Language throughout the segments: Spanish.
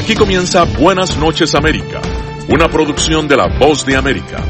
Aquí comienza Buenas noches América, una producción de La Voz de América.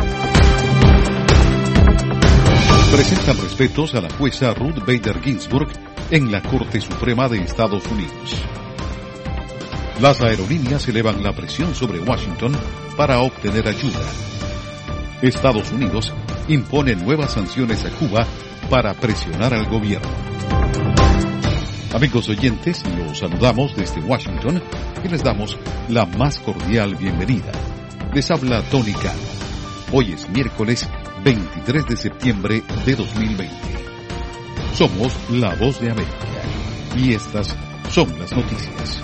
Presentan respetos a la jueza Ruth Bader Ginsburg en la Corte Suprema de Estados Unidos. Las aerolíneas elevan la presión sobre Washington para obtener ayuda. Estados Unidos impone nuevas sanciones a Cuba para presionar al gobierno. Amigos oyentes, los saludamos desde Washington y les damos la más cordial bienvenida. Les habla Tony Cano. Hoy es miércoles 23 de septiembre de 2020. Somos La Voz de América y estas son las noticias.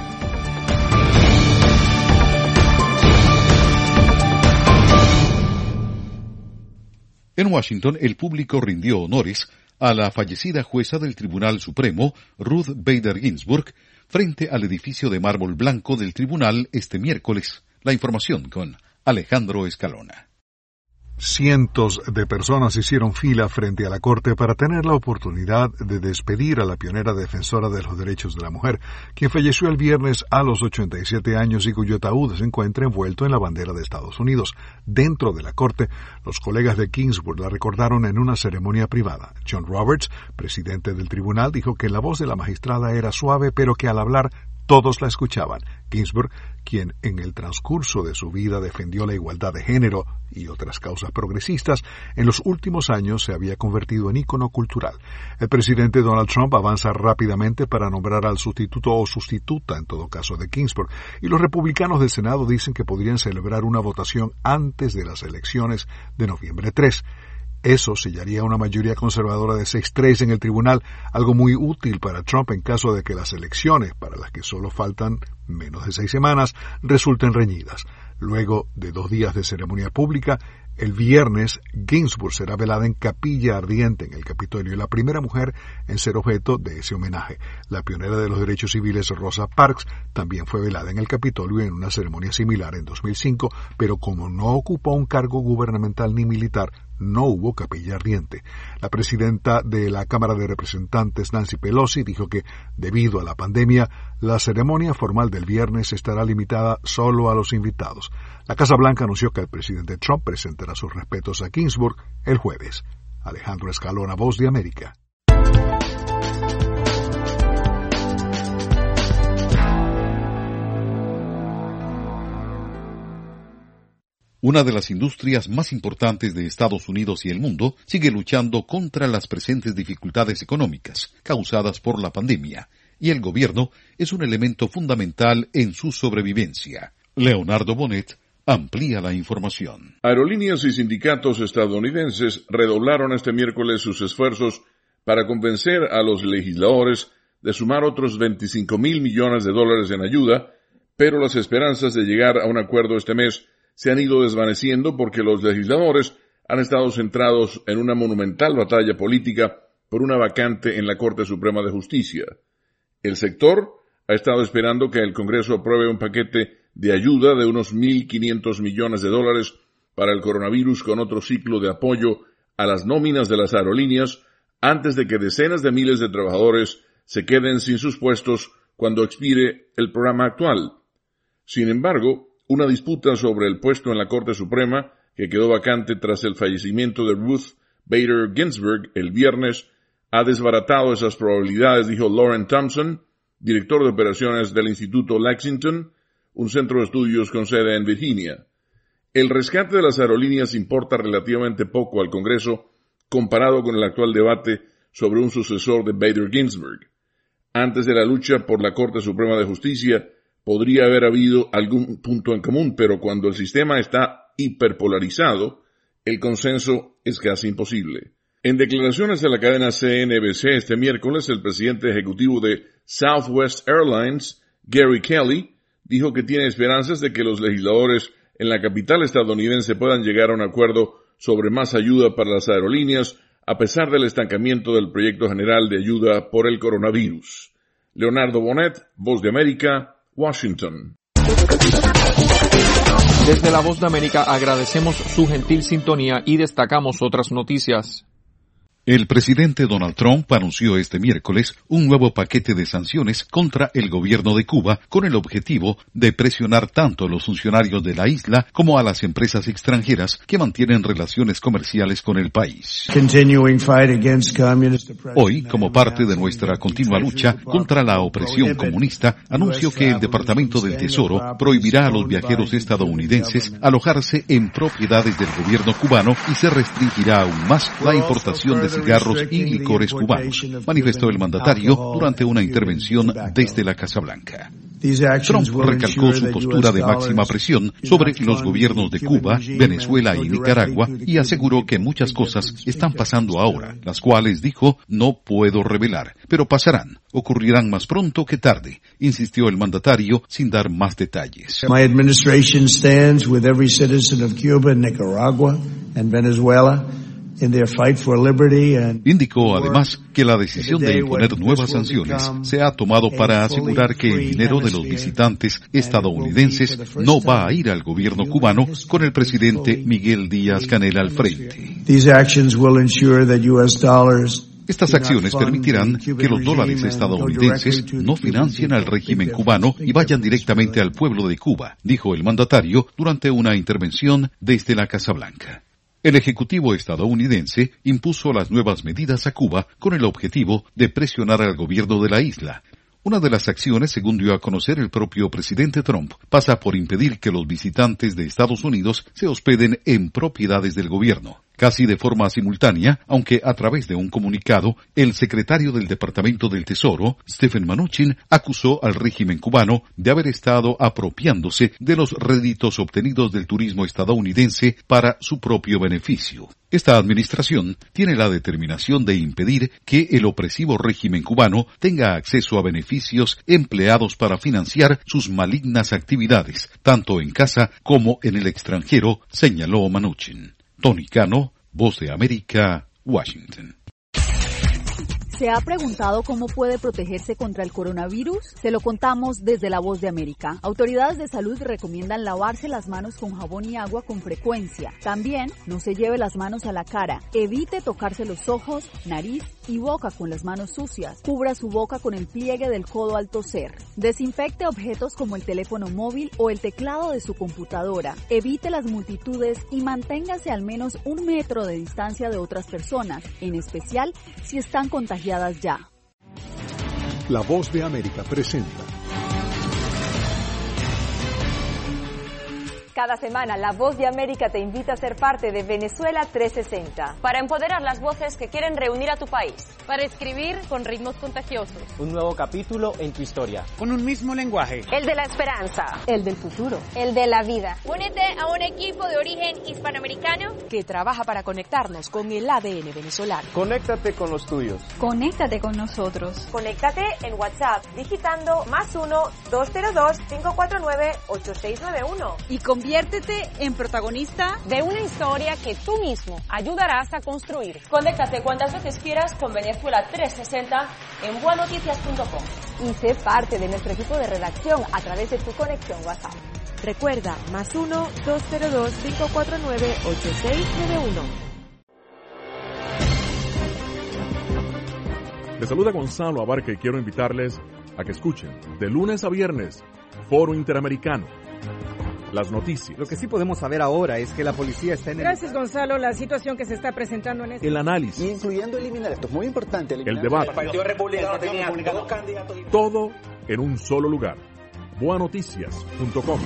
En Washington, el público rindió honores a la fallecida jueza del Tribunal Supremo, Ruth Bader Ginsburg, frente al edificio de mármol blanco del tribunal este miércoles. La información con Alejandro Escalona. Cientos de personas hicieron fila frente a la Corte para tener la oportunidad de despedir a la pionera defensora de los derechos de la mujer, quien falleció el viernes a los 87 años y cuyo ataúd se encuentra envuelto en la bandera de Estados Unidos. Dentro de la Corte, los colegas de Ginsburg la recordaron en una ceremonia privada. John Roberts, presidente del tribunal, dijo que la voz de la magistrada era suave, pero que al hablar todos la escuchaban. Ginsburg, quien en el transcurso de su vida defendió la igualdad de género y otras causas progresistas, en los últimos años se había convertido en ícono cultural. El presidente Donald Trump avanza rápidamente para nombrar al sustituto o sustituta, en todo caso, de Ginsburg, y los republicanos del Senado dicen que podrían celebrar una votación antes de las elecciones de noviembre 3. Eso sellaría una mayoría conservadora de 6-3 en el tribunal, algo muy útil para Trump en caso de que las elecciones, para las que solo faltan menos de 6 semanas, resulten reñidas. Luego de 2 días de ceremonia pública, el viernes, Ginsburg será velada en capilla ardiente en el Capitolio, la primera mujer en ser objeto de ese homenaje. La pionera de los derechos civiles, Rosa Parks, también fue velada en el Capitolio en una ceremonia similar en 2005, pero como no ocupó un cargo gubernamental ni militar, no hubo capilla ardiente. La presidenta de la Cámara de Representantes, Nancy Pelosi, dijo que, debido a la pandemia, la ceremonia formal del viernes estará limitada solo a los invitados. La Casa Blanca anunció que el presidente Trump presentará sus respetos a Ginsburg el jueves. Alejandro Escalona, Voz de América. Una de las industrias más importantes de Estados Unidos y el mundo sigue luchando contra las presentes dificultades económicas causadas por la pandemia, y el gobierno es un elemento fundamental en su sobrevivencia. Leonardo Bonet amplía la información. Aerolíneas y sindicatos estadounidenses redoblaron este miércoles sus esfuerzos para convencer a los legisladores de sumar otros $25,000 millones en ayuda, pero las esperanzas de llegar a un acuerdo este mes se han ido desvaneciendo porque los legisladores han estado centrados en una monumental batalla política por una vacante en la Corte Suprema de Justicia. El sector ha estado esperando que el Congreso apruebe un paquete de ayuda de unos $1,500 millones para el coronavirus con otro ciclo de apoyo a las nóminas de las aerolíneas antes de que decenas de miles de trabajadores se queden sin sus puestos cuando expire el programa actual. Sin embargo, una disputa sobre el puesto en la Corte Suprema, que quedó vacante tras el fallecimiento de Ruth Bader Ginsburg el viernes, ha desbaratado esas probabilidades, dijo Lauren Thompson, director de operaciones del Instituto Lexington, un centro de estudios con sede en Virginia. El rescate de las aerolíneas importa relativamente poco al Congreso comparado con el actual debate sobre un sucesor de Bader Ginsburg. Antes de la lucha por la Corte Suprema de Justicia, podría haber habido algún punto en común, pero cuando el sistema está hiperpolarizado, el consenso es casi imposible. En declaraciones a la cadena CNBC este miércoles, el presidente ejecutivo de Southwest Airlines, Gary Kelly, dijo que tiene esperanzas de que los legisladores en la capital estadounidense puedan llegar a un acuerdo sobre más ayuda para las aerolíneas, a pesar del estancamiento del proyecto general de ayuda por el coronavirus. Leonardo Bonet, Voz de América, Washington. Desde La Voz de América agradecemos su gentil sintonía y destacamos otras noticias. El presidente Donald Trump anunció este miércoles un nuevo paquete de sanciones contra el gobierno de Cuba con el objetivo de presionar tanto a los funcionarios de la isla como a las empresas extranjeras que mantienen relaciones comerciales con el país. Hoy, como parte de nuestra continua lucha contra la opresión comunista, anuncio que el Departamento del Tesoro prohibirá a los viajeros estadounidenses alojarse en propiedades del gobierno cubano y se restringirá aún más la importación de cigarros y licores cubanos, manifestó el mandatario durante una intervención desde la Casa Blanca. Trump recalcó su postura de máxima presión sobre los gobiernos de Cuba, Venezuela y Nicaragua y aseguró que muchas cosas están pasando ahora, las cuales, dijo, no puedo revelar, pero pasarán, ocurrirán más pronto que tarde, insistió el mandatario sin dar más detalles. My administration stands with every citizen of Cuba, Nicaragua and Venezuela. Indicó además que la decisión de imponer nuevas sanciones se ha tomado para asegurar que el dinero de los visitantes estadounidenses no va a ir al gobierno cubano con el presidente Miguel Díaz-Canel al frente. Estas acciones permitirán que los dólares estadounidenses no financien al régimen cubano y vayan directamente al pueblo de Cuba, dijo el mandatario durante una intervención desde la Casa Blanca. El Ejecutivo estadounidense impuso las nuevas medidas a Cuba con el objetivo de presionar al gobierno de la isla. Una de las acciones, según dio a conocer el propio presidente Trump, pasa por impedir que los visitantes de Estados Unidos se hospeden en propiedades del gobierno. Casi de forma simultánea, aunque a través de un comunicado, el secretario del Departamento del Tesoro, Stephen Mnuchin, acusó al régimen cubano de haber estado apropiándose de los réditos obtenidos del turismo estadounidense para su propio beneficio. Esta administración tiene la determinación de impedir que el opresivo régimen cubano tenga acceso a beneficios empleados para financiar sus malignas actividades, tanto en casa como en el extranjero, señaló Mnuchin. Tony Cano, Voz de América, Washington. ¿Se ha preguntado cómo puede protegerse contra el coronavirus? Se lo contamos desde La Voz de América. Autoridades de salud recomiendan lavarse las manos con jabón y agua con frecuencia. También no se lleve las manos a la cara. Evite tocarse los ojos, nariz y boca con las manos sucias. Cubra su boca con el pliegue del codo al toser. Desinfecte objetos como el teléfono móvil o el teclado de su computadora. Evite las multitudes y manténgase al menos 1 metro de distancia de otras personas, en especial si están contagiadas ya. La Voz de América presenta. Cada semana, La Voz de América te invita a ser parte de Venezuela 360. Para empoderar las voces que quieren reunir a tu país. Para escribir con ritmos contagiosos. Un nuevo capítulo en tu historia. Con un mismo lenguaje. El de la esperanza. El del futuro. El de la vida. Únete a un equipo de origen hispanoamericano que trabaja para conectarnos con el ADN venezolano. Conéctate con los tuyos. Conéctate con nosotros. Conéctate en WhatsApp digitando +1-202-549-8691. Y conviértete en protagonista de una historia que tú mismo ayudarás a construir. Conéctate cuantas veces quieras con Venezuela 360 en buenoticias.com. Y sé parte de nuestro equipo de redacción a través de tu conexión WhatsApp. Recuerda, +1-202-549-8691. Les saluda Gonzalo Abarca y quiero invitarles a que escuchen de lunes a viernes Foro Interamericano. Las noticias. Lo que sí podemos saber ahora es que la policía está en Gracias, Gonzalo. La situación que se está presentando en este... El análisis. Incluyendo eliminar, esto es muy importante. El debate. El Partido Republicano tenía 2 candidatos. Todo en un solo lugar. Buenoticias.com.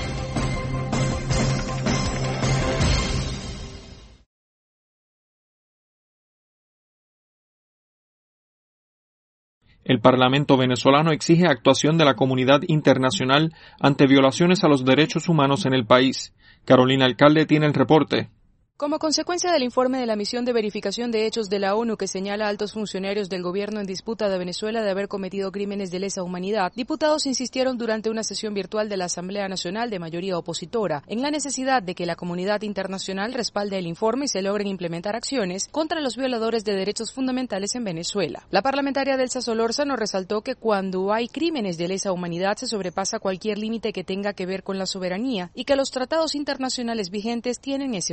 El Parlamento venezolano exige actuación de la comunidad internacional ante violaciones a los derechos humanos en el país. Carolina Alcalde tiene el reporte. Como consecuencia del informe de la misión de verificación de hechos de la ONU que señala a altos funcionarios del gobierno en disputa de Venezuela de haber cometido crímenes de lesa humanidad, diputados insistieron durante una sesión virtual de la Asamblea Nacional de mayoría opositora en la necesidad de que la comunidad internacional respalde el informe y se logren implementar acciones contra los violadores de derechos fundamentales en Venezuela. La parlamentaria Delsa Solórzano resaltó que cuando hay crímenes de lesa humanidad se sobrepasa cualquier límite que tenga que ver con la soberanía y que los tratados internacionales vigentes tienen ese objetivo.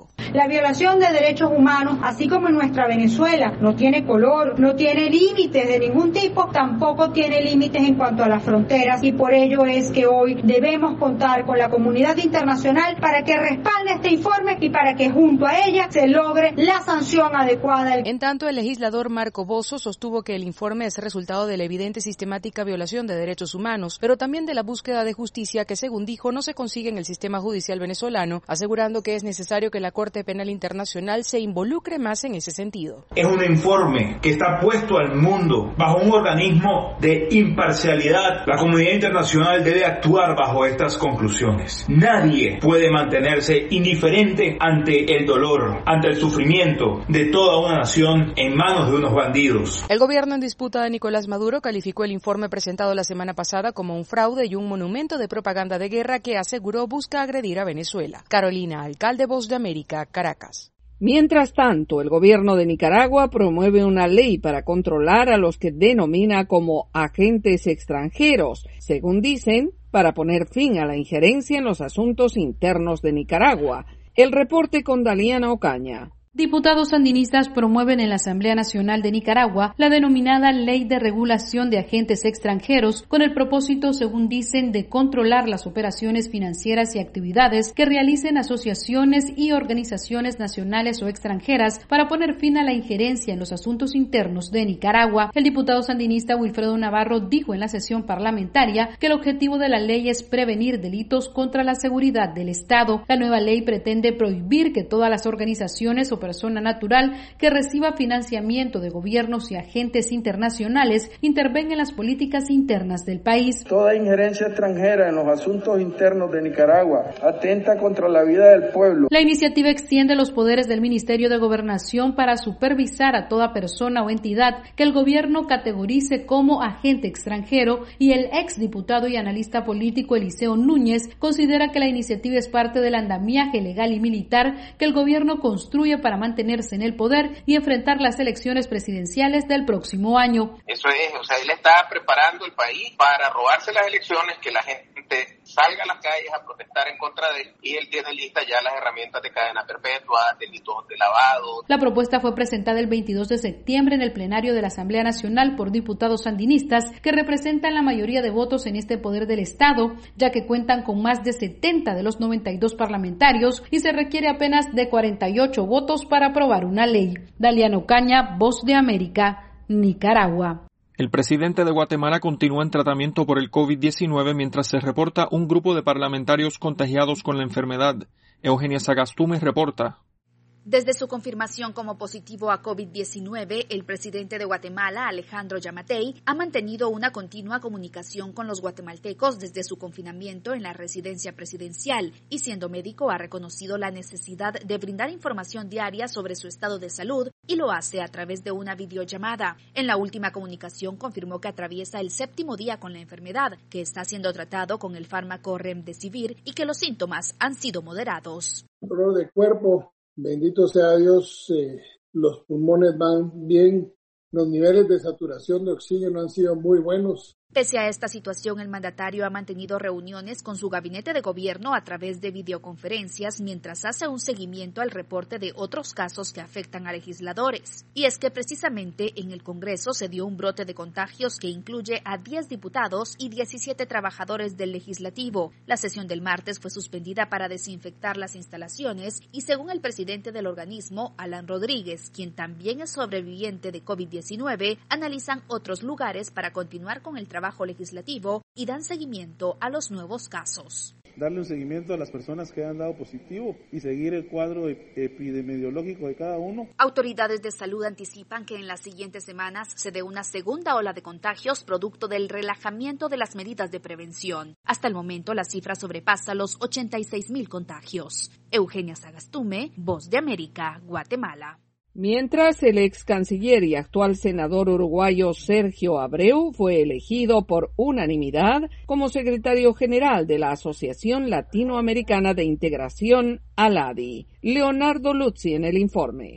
dijo. La violación de derechos humanos, así como en nuestra Venezuela, no tiene color, no tiene límites de ningún tipo, tampoco tiene límites en cuanto a las fronteras, y por ello es que hoy debemos contar con la comunidad internacional para que respalde este informe y para que junto a ella se logre la sanción adecuada. En tanto, el legislador Marco Bozo sostuvo que el informe es resultado de la evidente y sistemática violación de derechos humanos, pero también de la búsqueda de justicia que, según dijo, no se consigue en el sistema judicial venezolano, asegurando que es necesario que la Corte Penal Internacional se involucre más en ese sentido. Es un informe que está puesto al mundo bajo un organismo de imparcialidad. La comunidad internacional debe actuar bajo estas conclusiones. Nadie puede mantenerse indiferente ante el dolor, ante el sufrimiento de toda una nación en manos de unos bandidos. El gobierno en disputa de Nicolás Maduro calificó el informe presentado la semana pasada como un fraude y un monumento de propaganda de guerra que aseguró busca agredir a Venezuela. Carolina Alcalde, Voz de América, Caracas. Mientras tanto, el gobierno de Nicaragua promueve una ley para controlar a los que denomina como agentes extranjeros, según dicen, para poner fin a la injerencia en los asuntos internos de Nicaragua. El reporte con Daliana Ocaña. Diputados sandinistas promueven en la Asamblea Nacional de Nicaragua la denominada Ley de Regulación de Agentes Extranjeros con el propósito, según dicen, de controlar las operaciones financieras y actividades que realicen asociaciones y organizaciones nacionales o extranjeras para poner fin a la injerencia en los asuntos internos de Nicaragua. El diputado sandinista Wilfredo Navarro dijo en la sesión parlamentaria que el objetivo de la ley es prevenir delitos contra la seguridad del Estado. La nueva ley pretende prohibir que todas las organizaciones o persona natural que reciba financiamiento de gobiernos y agentes internacionales intervenga en las políticas internas del país. Toda injerencia extranjera en los asuntos internos de Nicaragua atenta contra la vida del pueblo. La iniciativa extiende los poderes del Ministerio de Gobernación para supervisar a toda persona o entidad que el gobierno categorice como agente extranjero, y el exdiputado y analista político Eliseo Núñez considera que la iniciativa es parte del andamiaje legal y militar que el gobierno construye para mantenerse en el poder y enfrentar las elecciones presidenciales del próximo año. Eso es, él está preparando el país para robarse las elecciones, que la gente salga a las calles a protestar en contra de él, y él tiene listas ya las herramientas de cadena perpetua, delitos de lavado. La propuesta fue presentada el 22 de septiembre en el plenario de la Asamblea Nacional por diputados sandinistas que representan la mayoría de votos en este poder del Estado, ya que cuentan con más de 70 de los 92 parlamentarios y se requiere apenas de 48 votos para aprobar una ley. Daliana Ocaña, Voz de América, Nicaragua. El presidente de Guatemala continúa en tratamiento por el COVID-19 mientras se reporta un grupo de parlamentarios contagiados con la enfermedad. Eugenia Sagastume reporta. Desde su confirmación como positivo a COVID-19, el presidente de Guatemala, Alejandro Yamatei, ha mantenido una continua comunicación con los guatemaltecos desde su confinamiento en la residencia presidencial y, siendo médico, ha reconocido la necesidad de brindar información diaria sobre su estado de salud y lo hace a través de una videollamada. En la última comunicación confirmó que atraviesa el 7º día con la enfermedad, que está siendo tratado con el fármaco Remdesivir y que los síntomas han sido moderados. Dolor de cuerpo. Bendito sea Dios, los pulmones van bien, los niveles de saturación de oxígeno han sido muy buenos. Pese a esta situación, el mandatario ha mantenido reuniones con su gabinete de gobierno a través de videoconferencias mientras hace un seguimiento al reporte de otros casos que afectan a legisladores. Y es que precisamente en el Congreso se dio un brote de contagios que incluye a 10 diputados y 17 trabajadores del legislativo. La sesión del martes fue suspendida para desinfectar las instalaciones y, según el presidente del organismo, Alan Rodríguez, quien también es sobreviviente de COVID-19, analizan otros lugares para continuar con el trabajo legislativo y dan seguimiento a los nuevos casos. Darle un seguimiento a las personas que han dado positivo y seguir el cuadro epidemiológico de cada uno. Autoridades de salud anticipan que en las siguientes semanas se dé una segunda ola de contagios producto del relajamiento de las medidas de prevención. Hasta el momento la cifra sobrepasa los 86,000 contagios. Eugenia Sagastume, Voz de América, Guatemala. Mientras, el ex canciller y actual senador uruguayo Sergio Abreu fue elegido por unanimidad como secretario general de la Asociación Latinoamericana de Integración, ALADI. Leonardo Luzzi en el informe.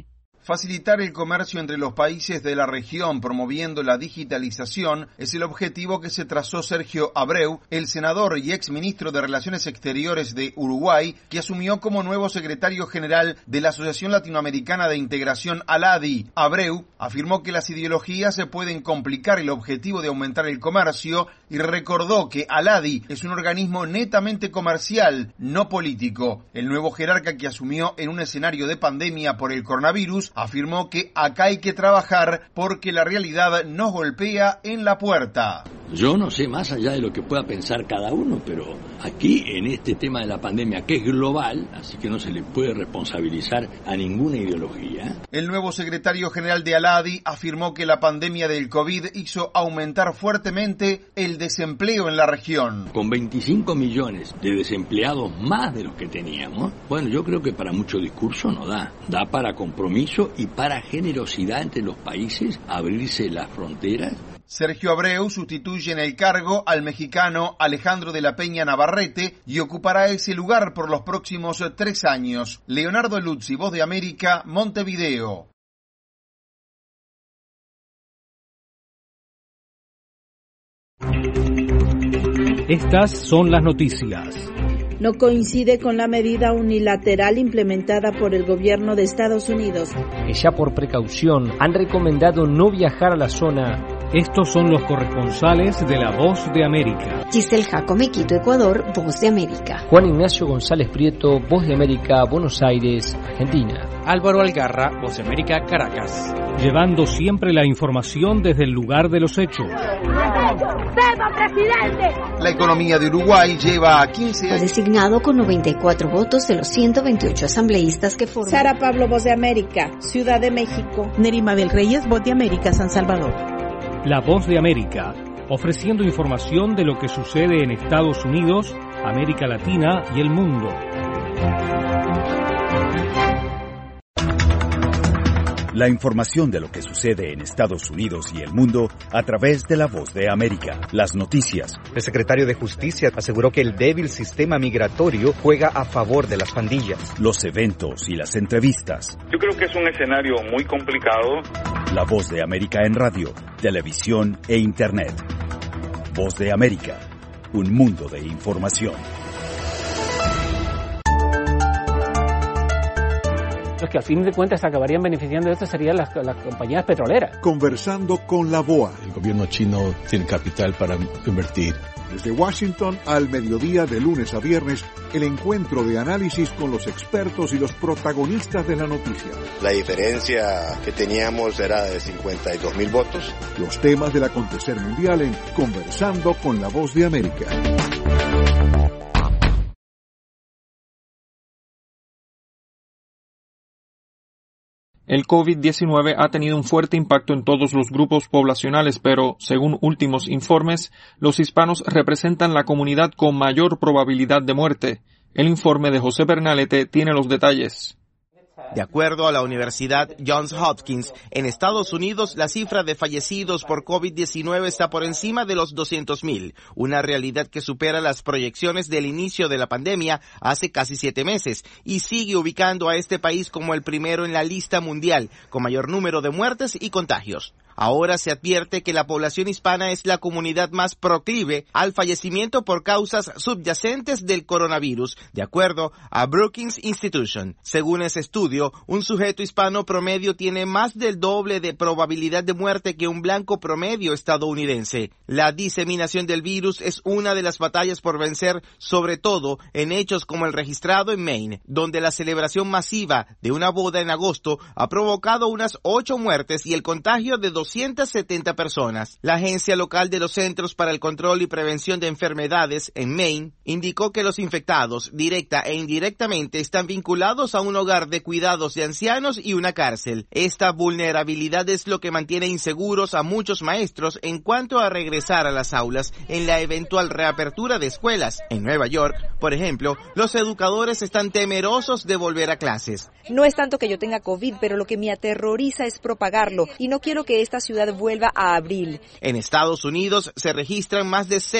Facilitar el comercio entre los países de la región promoviendo la digitalización es el objetivo que se trazó Sergio Abreu, el senador y exministro de Relaciones Exteriores de Uruguay, que asumió como nuevo secretario general de la Asociación Latinoamericana de Integración ALADI. Abreu afirmó que las ideologías se pueden complicar el objetivo de aumentar el comercio y recordó que ALADI es un organismo netamente comercial, no político. El nuevo jerarca, que asumió en un escenario de pandemia por el coronavirus, afirmó que acá hay que trabajar porque la realidad nos golpea en la puerta. Yo no sé más allá de lo que pueda pensar cada uno, pero aquí en este tema de la pandemia, que es global, así que no se le puede responsabilizar a ninguna ideología. El nuevo secretario general de ALADI afirmó que la pandemia del COVID hizo aumentar fuertemente el desempleo en la región. Con 25 millones de desempleados más de los que teníamos, bueno, yo creo que para mucho discurso no da. Da para compromiso y para generosidad entre los países, abrirse las fronteras. Sergio Abreu sustituye en el cargo al mexicano Alejandro de la Peña Navarrete y ocupará ese lugar por los próximos 3 años. Leonardo Luzzi, Voz de América, Montevideo. Estas son las noticias. No coincide con la medida unilateral implementada por el gobierno de Estados Unidos. Que ya por precaución han recomendado no viajar a la zona. Estos son los corresponsales de La Voz de América. Giselle Jacome, Quito, Ecuador, Voz de América. Juan Ignacio González Prieto, Voz de América, Buenos Aires, Argentina. Álvaro Algarra, Voz de América, Caracas. Llevando siempre la información desde el lugar de los hechos. La economía de Uruguay lleva 15 años. Fue designado con 94 votos de los 128 asambleístas que forman. Sara Pablo, Voz de América, Ciudad de México. Nerima Bel Reyes, Voz de América, San Salvador. La Voz de América, ofreciendo información de lo que sucede en Estados Unidos, América Latina y el mundo. La información de lo que sucede en Estados Unidos y el mundo a través de La Voz de América. Las noticias. El secretario de Justicia aseguró que el débil sistema migratorio juega a favor de las pandillas. Los eventos y las entrevistas. Yo creo que es un escenario muy complicado. La Voz de América en radio, televisión e Internet. Voz de América, un mundo de información. Los que al fin de cuentas acabarían beneficiando de esto serían las compañías petroleras. Conversando con la BOA. El gobierno chino tiene capital para invertir. Desde Washington al mediodía, de lunes a viernes, el encuentro de análisis con los expertos y los protagonistas de la noticia. La diferencia que teníamos era de 52.000 votos. Los temas del acontecer mundial en Conversando con la Voz de América. El COVID-19 ha tenido un fuerte impacto en todos los grupos poblacionales, pero, según últimos informes, los hispanos representan la comunidad con mayor probabilidad de muerte. El informe de José Pernalete tiene los detalles. De acuerdo a la Universidad Johns Hopkins, en Estados Unidos la cifra de fallecidos por COVID-19 está por encima de los 200.000, una realidad que supera las proyecciones del inicio de la pandemia hace casi 7 meses y sigue ubicando a este país como el primero en la lista mundial con mayor número de muertes y contagios. Ahora se advierte que la población hispana es la comunidad más proclive al fallecimiento por causas subyacentes del coronavirus, de acuerdo a Brookings Institution. Según ese estudio, un sujeto hispano promedio tiene más del doble de probabilidad de muerte que un blanco promedio estadounidense. La diseminación del virus es una de las batallas por vencer, sobre todo en hechos como el registrado en Maine, donde la celebración masiva de una boda en agosto ha provocado unas 8 muertes y el contagio de 270 personas. La Agencia Local de los Centros para el Control y Prevención de Enfermedades en Maine indicó que los infectados, directa e indirectamente, están vinculados a un hogar de cuidados de ancianos y una cárcel. Esta vulnerabilidad es lo que mantiene inseguros a muchos maestros en cuanto a regresar a las aulas en la eventual reapertura de escuelas. En Nueva York, por ejemplo, los educadores están temerosos de volver a clases. No es tanto que yo tenga COVID, pero lo que me aterroriza es propagarlo y no quiero que esta ciudad vuelva a abril. En Estados Unidos se registran más de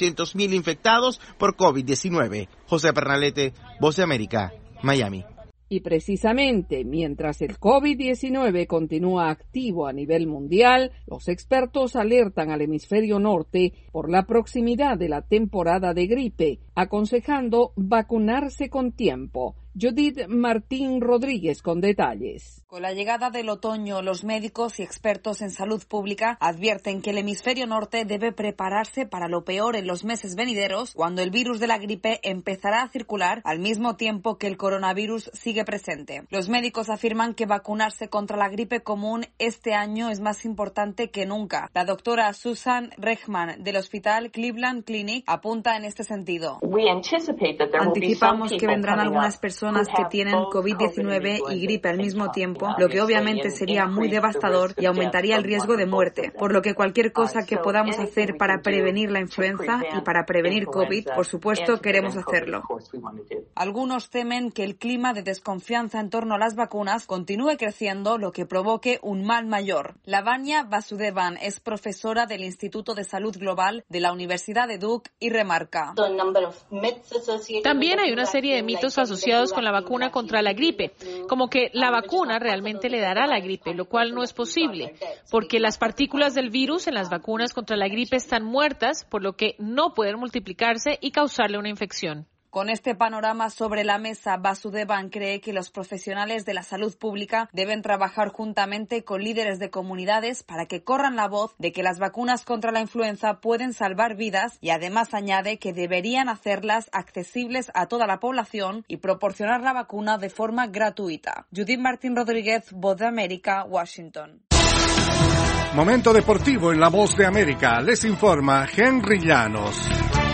6.800.000 infectados por COVID-19. José Pernalete, Voz de América, Miami. Y precisamente, mientras el COVID-19 continúa activo a nivel mundial, los expertos alertan al hemisferio norte por la proximidad de la temporada de gripe, aconsejando vacunarse con tiempo. Judith Martín Rodríguez con detalles. Con la llegada del otoño, los médicos y expertos en salud pública advierten que el hemisferio norte debe prepararse para lo peor en los meses venideros, cuando el virus de la gripe empezará a circular al mismo tiempo que el coronavirus sigue presente. Los médicos afirman que vacunarse contra la gripe común este año es más importante que nunca. La doctora Susan Rechman del Hospital Cleveland Clinic apunta en este sentido. Anticipamos que vendrán algunas personas que tienen COVID-19 y gripe al mismo tiempo, lo que obviamente sería muy devastador y aumentaría el riesgo de muerte, por lo que cualquier cosa que podamos hacer para prevenir la influenza y para prevenir COVID, por supuesto, queremos hacerlo. Algunos temen que el clima de desconfianza en torno a las vacunas continúe creciendo, lo que provoque un mal mayor. Lavanya Vasudevan es profesora del Instituto de Salud Global de la Universidad de Duke y remarca. También hay una serie de mitos asociados con la vacuna contra la gripe, como que la vacuna realmente le dará la gripe, lo cual no es posible, porque las partículas del virus en las vacunas contra la gripe están muertas, por lo que no pueden multiplicarse y causarle una infección. Con este panorama sobre la mesa, Vasudevan cree que los profesionales de la salud pública deben trabajar juntamente con líderes de comunidades para que corran la voz de que las vacunas contra la influenza pueden salvar vidas, y además añade que deberían hacerlas accesibles a toda la población y proporcionar la vacuna de forma gratuita. Judith Martín Rodríguez, Voz de América, Washington. Momento deportivo en La Voz de América. Les informa Henry Llanos.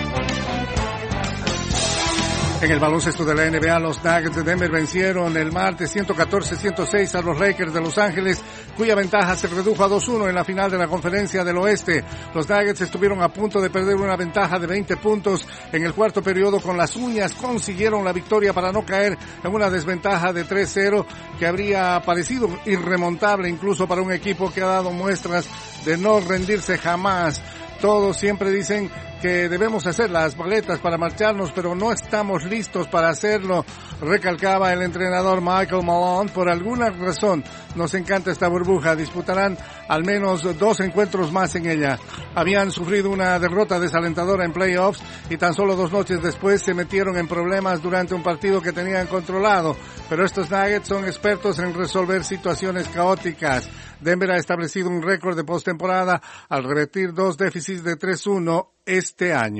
En el baloncesto de la NBA, los Nuggets de Denver vencieron el martes 114-106 a los Lakers de Los Ángeles, cuya ventaja se redujo a 2-1 en la final de la Conferencia del Oeste. Los Nuggets estuvieron a punto de perder una ventaja de 20 puntos en el cuarto periodo. Con las uñas consiguieron la victoria para no caer en una desventaja de 3-0 que habría parecido irremontable incluso para un equipo que ha dado muestras de no rendirse jamás. Todos siempre dicen que debemos hacer las maletas para marcharnos, pero no estamos listos para hacerlo, recalcaba el entrenador Michael Malone. Por alguna razón nos encanta esta burbuja, disputarán al menos 2 encuentros más en ella. Habían sufrido una derrota desalentadora en playoffs y tan solo 2 noches después se metieron en problemas durante un partido que tenían controlado, pero estos Nuggets son expertos en resolver situaciones caóticas. Denver ha establecido un récord de postemporada al revertir 2 déficits de 3-1 este año.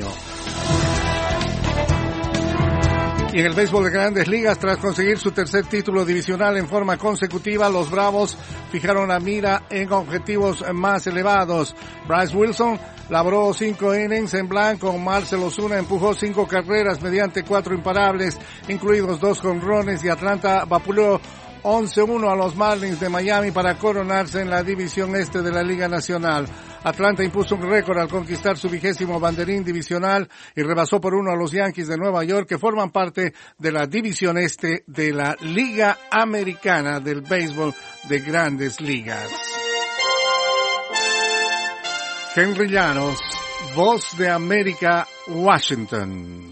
Y en el béisbol de Grandes Ligas, tras conseguir su tercer título divisional en forma consecutiva, los Bravos fijaron la mira en objetivos más elevados. Bryce Wilson labró 5 innings en blanco. Marcell Ozuna empujó 5 carreras mediante 4 imparables, incluidos 2 jonrones, y Atlanta vapuleó 11-1 a los Marlins de Miami para coronarse en la división este de la Liga Nacional. Atlanta impuso un récord al conquistar su 20º banderín divisional y rebasó por 1 a los Yankees de Nueva York, que forman parte de la división este de la Liga Americana del béisbol de Grandes Ligas. Henry Llanos, Voz de América, Washington.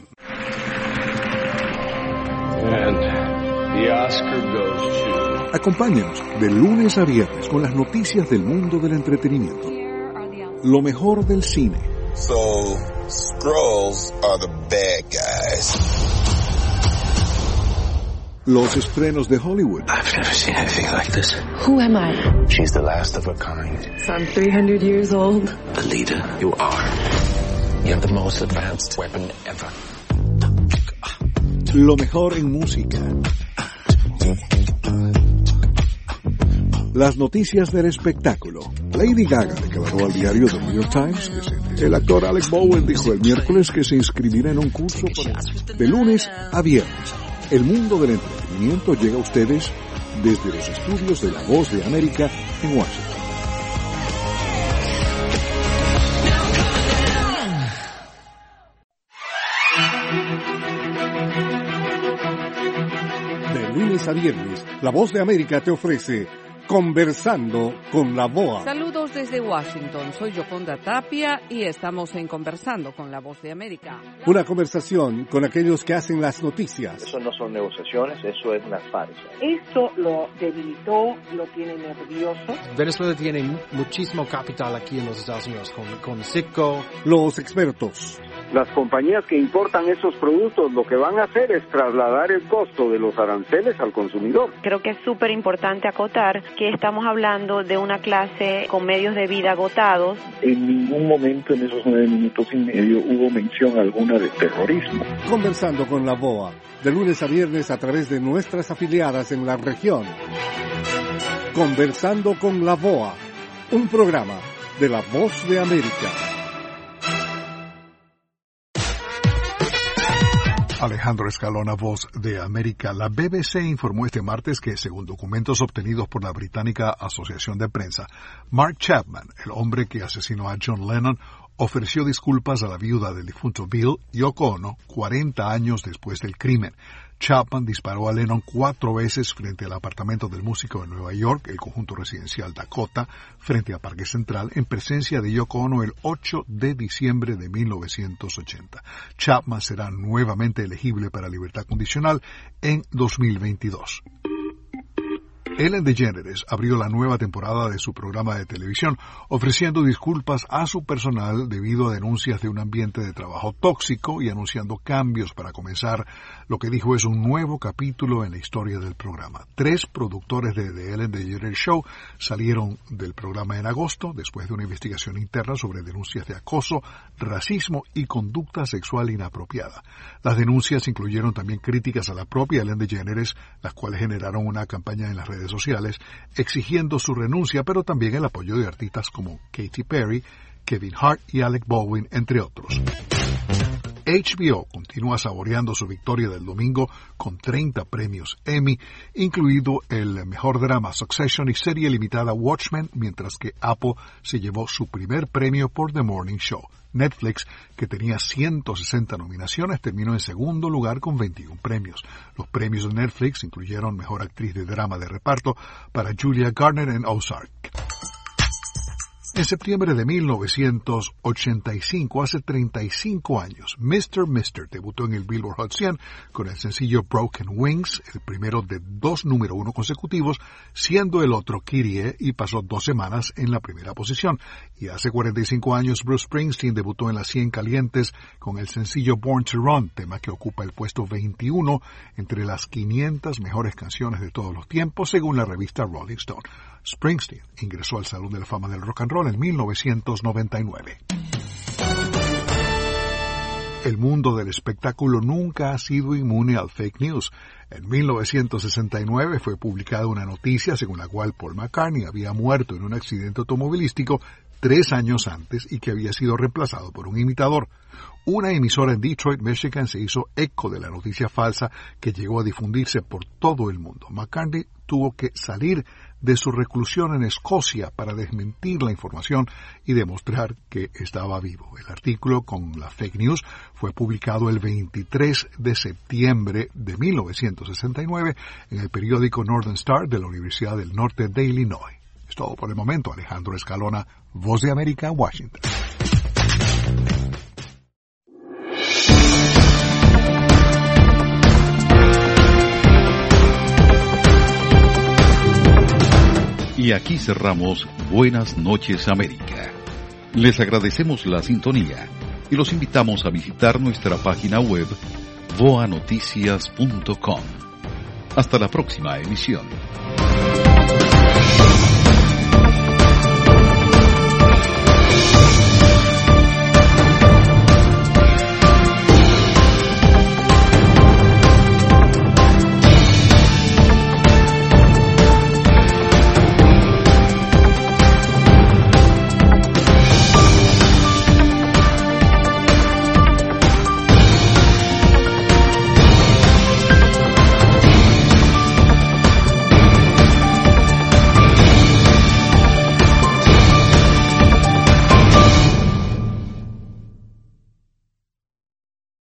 The Oscar goes to... Acompáñanos de lunes a viernes con las noticias del mundo del entretenimiento. Lo mejor del cine. So, Skrulls are the bad guys. Los estrenos de Hollywood. I've never seen anything like this. Who am I? She's the last of her kind. So I'm 300 years old. The leader you are. You have the most advanced weapon ever. Lo mejor en música. Las noticias del espectáculo. Lady Gaga declaró al diario The New York Times que el actor Alec Bowen dijo el miércoles que se inscribirá en un curso de lunes a viernes. El mundo del entretenimiento llega a ustedes desde los estudios de La Voz de América en Washington. De lunes a viernes, La Voz de América te ofrece Conversando con la VOA. Saludos desde Washington, soy Yoconda Tapia y estamos en Conversando con la Voz de América. Una conversación con aquellos que hacen las noticias. Eso no son negociaciones, eso es una farsa. Esto lo debilitó, lo tiene nervioso. Venezuela tiene muchísimo capital aquí en los Estados Unidos, con Citgo. Los expertos. Las compañías que importan esos productos lo que van a hacer es trasladar el costo de los aranceles al consumidor. Creo que es súper importante acotar que estamos hablando de una clase con medios de vida agotados. En ningún momento en esos 9 minutos y medio hubo mención alguna de terrorismo. Conversando con la VOA, de lunes a viernes a través de nuestras afiliadas en la región. Conversando con la VOA, un programa de La Voz de América. Alejandro Escalona, Voz de América. La BBC informó este martes que, según documentos obtenidos por la británica Asociación de Prensa, Mark Chapman, el hombre que asesinó a John Lennon, ofreció disculpas a la viuda del difunto Bill, Yoko Ono, 40 años después del crimen. Chapman disparó a Lennon 4 veces frente al apartamento del músico en Nueva York, el conjunto residencial Dakota, frente a Parque Central, en presencia de Yoko Ono el 8 de diciembre de 1980. Chapman será nuevamente elegible para libertad condicional en 2022. Ellen DeGeneres abrió la nueva temporada de su programa de televisión ofreciendo disculpas a su personal debido a denuncias de un ambiente de trabajo tóxico y anunciando cambios para comenzar lo que dijo es un nuevo capítulo en la historia del programa. 3 productores de The Ellen DeGeneres Show salieron del programa en agosto después de una investigación interna sobre denuncias de acoso, racismo y conducta sexual inapropiada. Las denuncias incluyeron también críticas a la propia Ellen DeGeneres, las cuales generaron una campaña en las redes sociales exigiendo su renuncia, pero también el apoyo de artistas como Katy Perry, Kevin Hart y Alec Baldwin, entre otros. HBO continúa saboreando su victoria del domingo con 30 premios Emmy, incluido el mejor drama Succession y serie limitada Watchmen, mientras que Apple se llevó su primer premio por The Morning Show. Netflix, que tenía 160 nominaciones, terminó en segundo lugar con 21 premios. Los premios de Netflix incluyeron Mejor Actriz de Drama de Reparto para Julia Garner en Ozark. En septiembre de 1985, hace 35 años, Mr. debutó en el Billboard Hot 100 con el sencillo Broken Wings, el primero de 2 número 1 consecutivos, siendo el otro Kyrie, y pasó 2 semanas en la primera posición. Y hace 45 años, Bruce Springsteen debutó en las 100 calientes con el sencillo Born to Run, tema que ocupa el puesto 21 entre las 500 mejores canciones de todos los tiempos, según la revista Rolling Stone. Springsteen ingresó al Salón de la Fama del Rock and Roll en 1999. El mundo del espectáculo nunca ha sido inmune al fake news. En 1969 fue publicada una noticia según la cual Paul McCartney había muerto en un accidente automovilístico 3 años antes y que había sido reemplazado por un imitador. Una emisora en Detroit, Michigan, se hizo eco de la noticia falsa que llegó a difundirse por todo el mundo. McCartney tuvo que salir de su reclusión en Escocia para desmentir la información y demostrar que estaba vivo. El artículo con la fake news fue publicado el 23 de septiembre de 1969 en el periódico Northern Star de la Universidad del Norte de Illinois. Es todo por el momento. Alejandro Escalona, Voz de América, Washington. Y aquí cerramos Buenas noches América. Les agradecemos la sintonía y los invitamos a visitar nuestra página web voanoticias.com. Hasta la próxima emisión.